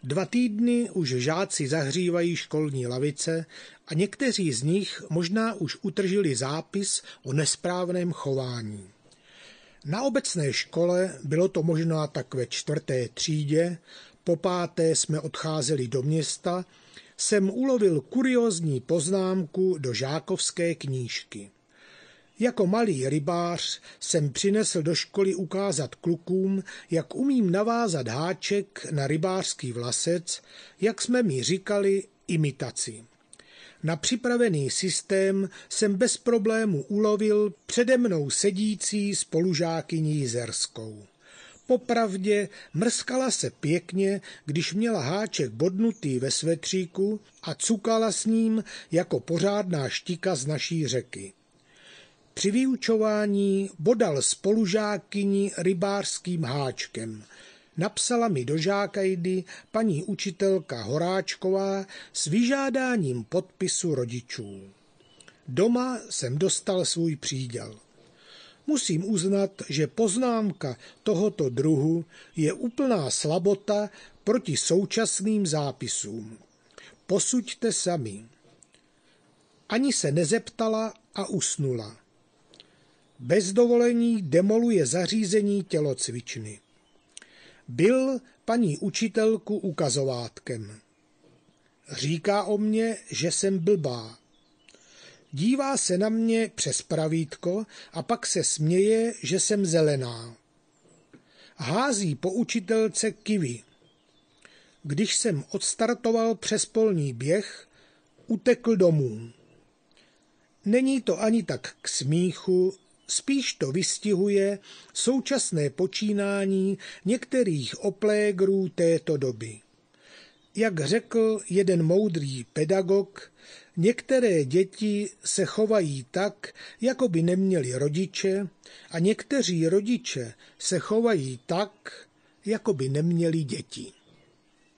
2 týdny už žáci zahřívají školní lavice a někteří z nich možná už utržili zápis o nesprávném chování. Na obecné škole bylo to možná tak ve 4. třídě, po 5. jsme odcházeli do města, jsem ulovil kuriózní poznámku do žákovské knížky. Jako malý rybář jsem přinesl do školy ukázat klukům, jak umím navázat háček na rybářský vlasec, jak jsme mi říkali, imitaci. Na připravený systém jsem bez problému ulovil přede mnou sedící spolužákyni Jizerskou. Popravdě mrskala se pěkně, když měla háček bodnutý ve svetříku a cukala s ním jako pořádná štika z naší řeky. Při vyučování bodal spolužákyni rybářským háčkem. Napsala mi do žákajdy paní učitelka Horáčková s vyžádáním podpisu rodičů. Doma jsem dostal svůj příděl. Musím uznat, že poznámka tohoto druhu je úplná slabota proti současným zápisům. Posuďte sami. Ani se nezeptala a usnula. Bez dovolení demoluje zařízení tělocvičny. Byl paní učitelku ukazovátkem. Říká o mně, že jsem blbá. Dívá se na mě přes pravítko a pak se směje, že jsem zelená. Hází po učitelce kivi. Když jsem odstartoval přes polní běh, utekl domů. Není to ani tak k smíchu, spíš to vystihuje současné počínání některých oplégrů této doby. Jak řekl jeden moudrý pedagog, některé děti se chovají tak, jako by neměli rodiče, a někteří rodiče se chovají tak, jako by neměli děti.